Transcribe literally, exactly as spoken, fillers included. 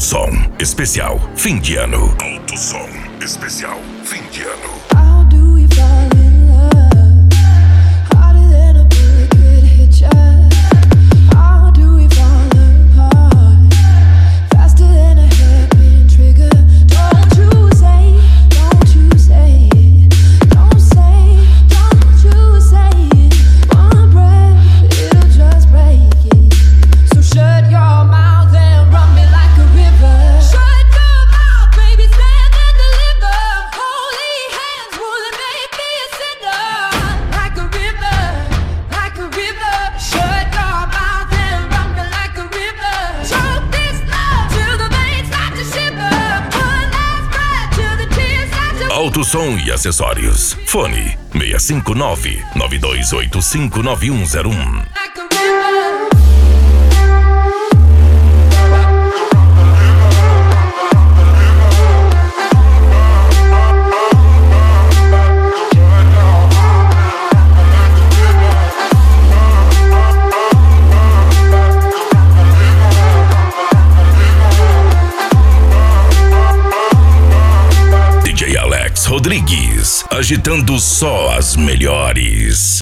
Alto Som Especial Fim de Ano. Alto Som Especial Fim de Ano. How do we fall in love? Harder than a bullet could hit ya. How do we fall apart? Faster than a hairpin trigger. Don't you say, don't you say it. Don't say, don't you say it. One breath, it'll just break it. So shut your mouth and run me like a river. Shut your mouth, baby, stand and deliver. Holy hands wouldn't make me a sinner. Like a river, like a river. Shut your mouth and run me like a river. Choke this love till the veins start to shiver. One last breath till the tears start to. Alto Som e Acessórios. Fone seis cinco nove, nove dois oito cinco, nove um zero um. Like a river. D J Alex Rodrigues, agitando só as melhores.